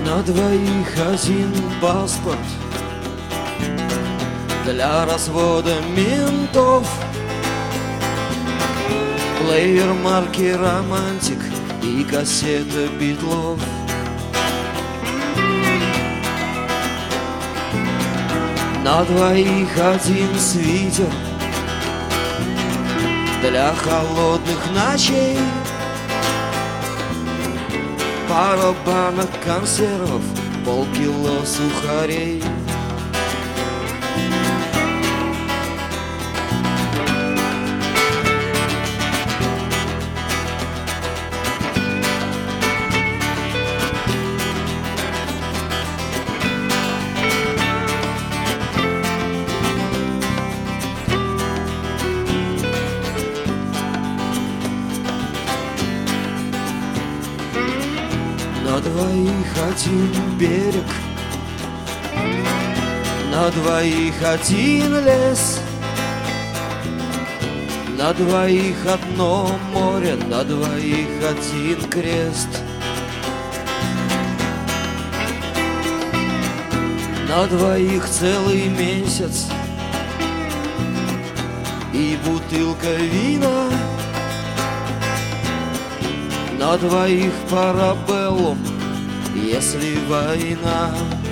На двоих один паспорт для развода ментов, плеер марки «Романтик» и кассета Битлов. На двоих один свитер для холодных ночей, пара банок консервов, полкило сухарей. На двоих один берег, на двоих один лес, на двоих одно море, на двоих один крест. На двоих целый месяц и бутылка вина, на двоих парабеллум, если война.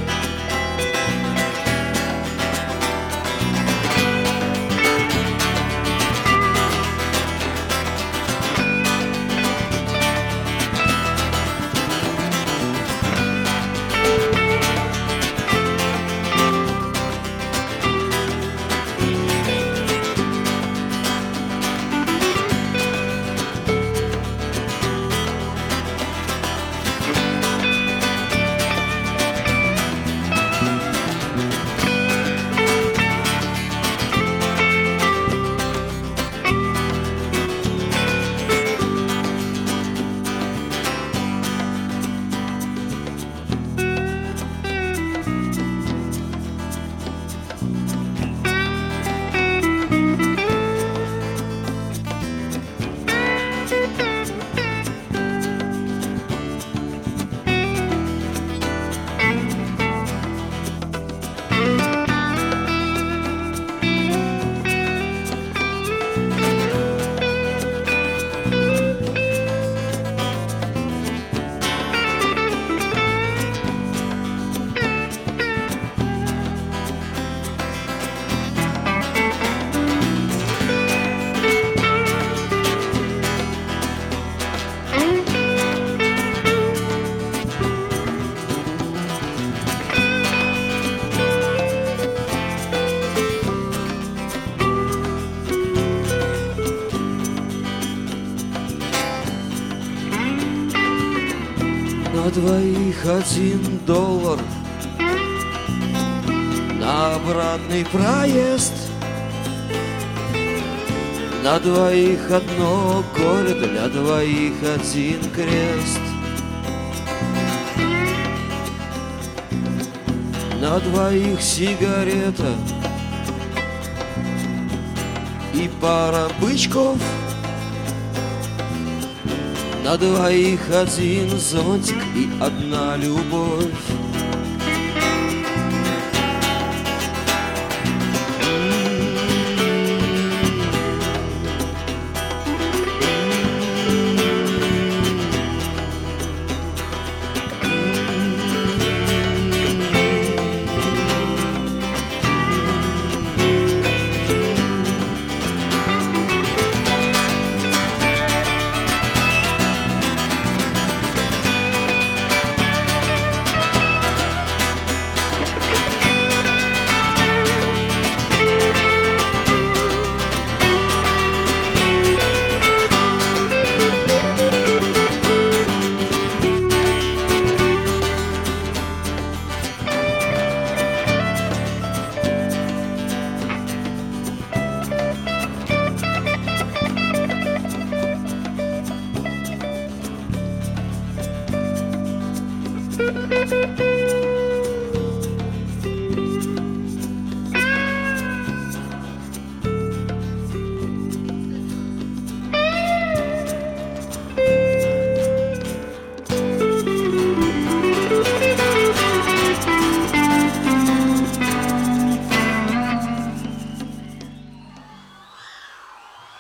На двоих $1 на обратный проезд, на двоих одно горе, для двоих один крест. На двоих сигарета и пара бычков, на двоих один зонтик и одна любовь. Thank you.